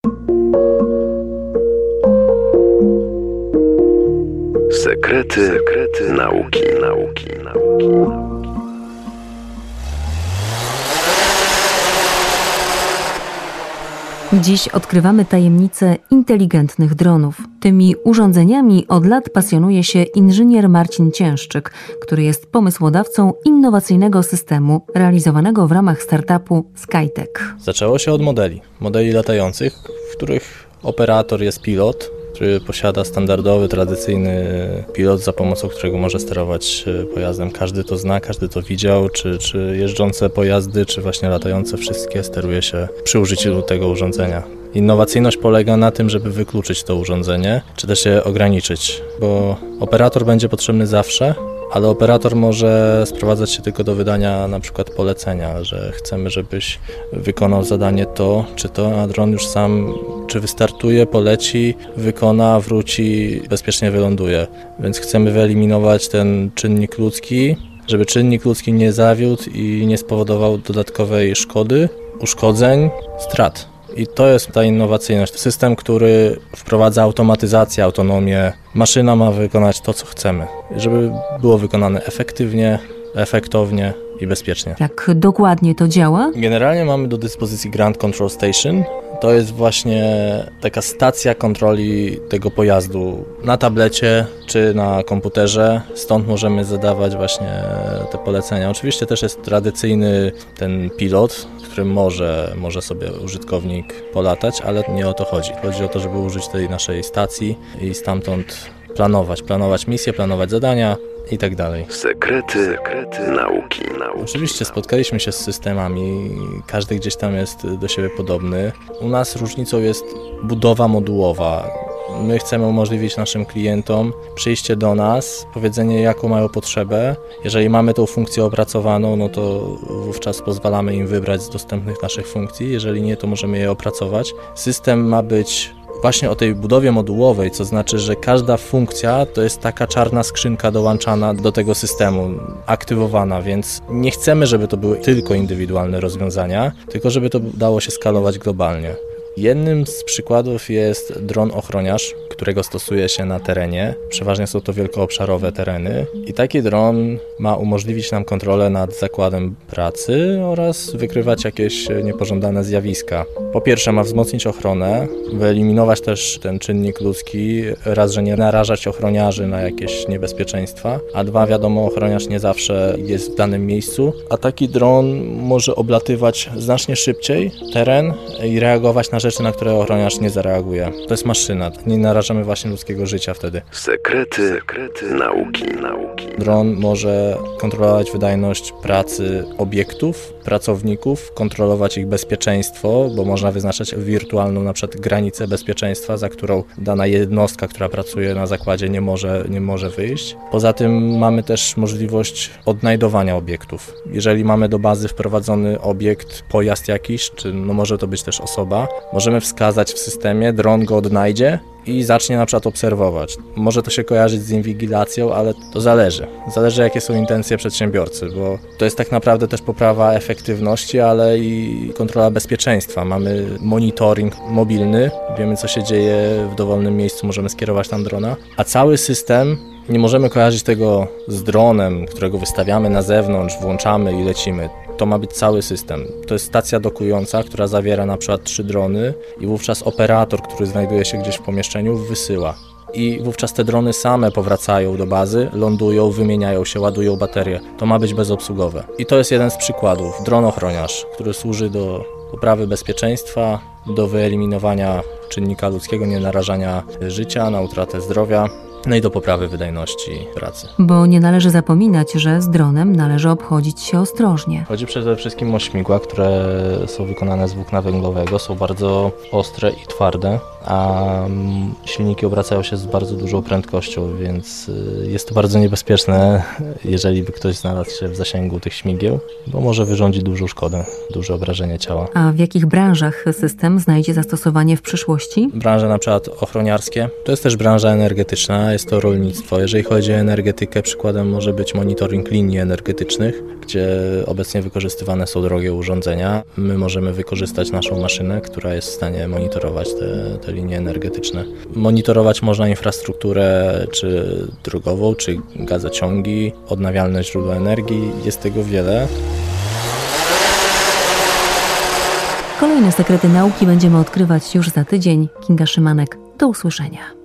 Sekrety nauki. Dziś odkrywamy tajemnicę inteligentnych dronów. Tymi urządzeniami od lat pasjonuje się inżynier Marcin Ciężczyk, który jest pomysłodawcą innowacyjnego systemu realizowanego w ramach startupu SkyTech. Zaczęło się od modeli latających, w których operator jest pilot, który posiada standardowy, tradycyjny pilot, za pomocą którego może sterować pojazdem. Każdy to zna, każdy to widział, czy jeżdżące pojazdy, czy właśnie latające, wszystkie steruje się przy użyciu tego urządzenia. Innowacyjność polega na tym, żeby wykluczyć to urządzenie, czy też je ograniczyć, bo operator będzie potrzebny zawsze, ale operator może sprowadzać się tylko do wydania na przykład polecenia, że chcemy, żebyś wykonał zadanie to czy to, a dron już sam czy wystartuje, poleci, wykona, wróci, bezpiecznie wyląduje. Więc chcemy wyeliminować ten czynnik ludzki, żeby czynnik ludzki nie zawiódł i nie spowodował dodatkowej szkody, uszkodzeń, strat. I to jest ta innowacyjność. System, który wprowadza automatyzację, autonomię. Maszyna ma wykonać to, co chcemy, żeby było wykonane efektywnie, efektownie i bezpiecznie. Jak dokładnie to działa? Generalnie mamy do dyspozycji Ground Control Station. To jest właśnie taka stacja kontroli tego pojazdu na tablecie czy na komputerze. Stąd możemy zadawać właśnie te polecenia. Oczywiście też jest tradycyjny ten pilot, którym może sobie użytkownik polatać, ale nie o to chodzi. Chodzi o to, żeby użyć tej naszej stacji i stamtąd planować misje, planować zadania i tak dalej. Sekrety nauki. Oczywiście spotkaliśmy się z systemami, każdy gdzieś tam jest do siebie podobny. U nas różnicą jest budowa modułowa. My chcemy umożliwić naszym klientom przyjście do nas, powiedzenie jaką mają potrzebę. Jeżeli mamy tą funkcję opracowaną, no to wówczas pozwalamy im wybrać z dostępnych naszych funkcji. Jeżeli nie, to możemy je opracować. System ma być właśnie o tej budowie modułowej, co znaczy, że każda funkcja to jest taka czarna skrzynka dołączana do tego systemu, aktywowana, więc nie chcemy, żeby to były tylko indywidualne rozwiązania, tylko żeby to dało się skalować globalnie. Jednym z przykładów jest dron ochroniarz, którego stosuje się na terenie. Przeważnie są to wielkoobszarowe tereny i taki dron ma umożliwić nam kontrolę nad zakładem pracy oraz wykrywać jakieś niepożądane zjawiska. Po pierwsze ma wzmocnić ochronę, wyeliminować też ten czynnik ludzki, raz, że nie narażać ochroniarzy na jakieś niebezpieczeństwa, a dwa, wiadomo, ochroniarz nie zawsze jest w danym miejscu, a taki dron może oblatywać znacznie szybciej teren i reagować na rzeczy, na które ochroniarz nie zareaguje. To jest maszyna, nie narażamy właśnie ludzkiego życia wtedy. Sekrety nauki. Dron może kontrolować wydajność pracy obiektów, pracowników, kontrolować ich bezpieczeństwo, bo można wyznaczać wirtualną na przykład granicę bezpieczeństwa, za którą dana jednostka, która pracuje na zakładzie nie może wyjść. Poza tym mamy też możliwość odnajdowania obiektów. Jeżeli mamy do bazy wprowadzony obiekt, pojazd jakiś, czy może to być też osoba, możemy wskazać w systemie, dron go odnajdzie i zacznie na przykład obserwować. Może to się kojarzyć z inwigilacją, ale to zależy. Zależy, jakie są intencje przedsiębiorcy, bo to jest tak naprawdę też poprawa efektywności, ale i kontrola bezpieczeństwa. Mamy monitoring mobilny, wiemy, co się dzieje w dowolnym miejscu, możemy skierować tam drona, a cały system nie możemy kojarzyć tego z dronem, którego wystawiamy na zewnątrz, włączamy i lecimy. To ma być cały system. To jest stacja dokująca, która zawiera na przykład 3 drony i wówczas operator, który znajduje się gdzieś w pomieszczeniu, wysyła. I wówczas te drony same powracają do bazy, lądują, wymieniają się, ładują baterie. To ma być bezobsługowe. I to jest jeden z przykładów. Dron ochroniarz, który służy do poprawy bezpieczeństwa, do wyeliminowania czynnika ludzkiego, nie narażania życia na utratę zdrowia. No i do poprawy wydajności pracy. Bo nie należy zapominać, że z dronem należy obchodzić się ostrożnie. Chodzi przede wszystkim o śmigła, które są wykonane z włókna węglowego, są bardzo ostre i twarde. a silniki obracają się z bardzo dużą prędkością, więc jest to bardzo niebezpieczne, jeżeli by ktoś znalazł się w zasięgu tych śmigieł, bo może wyrządzić dużą szkodę, duże obrażenie ciała. A w jakich branżach system znajdzie zastosowanie w przyszłości? Branże na przykład ochroniarskie, to jest też branża energetyczna, jest to rolnictwo. Jeżeli chodzi o energetykę, przykładem może być monitoring linii energetycznych, gdzie obecnie wykorzystywane są drogie urządzenia. My możemy wykorzystać naszą maszynę, która jest w stanie monitorować te linie energetyczne. Monitorować można infrastrukturę czy drogową, czy gazociągi, odnawialne źródła energii, jest tego wiele. Kolejne sekrety nauki będziemy odkrywać już za tydzień. Kinga Szymanek, do usłyszenia.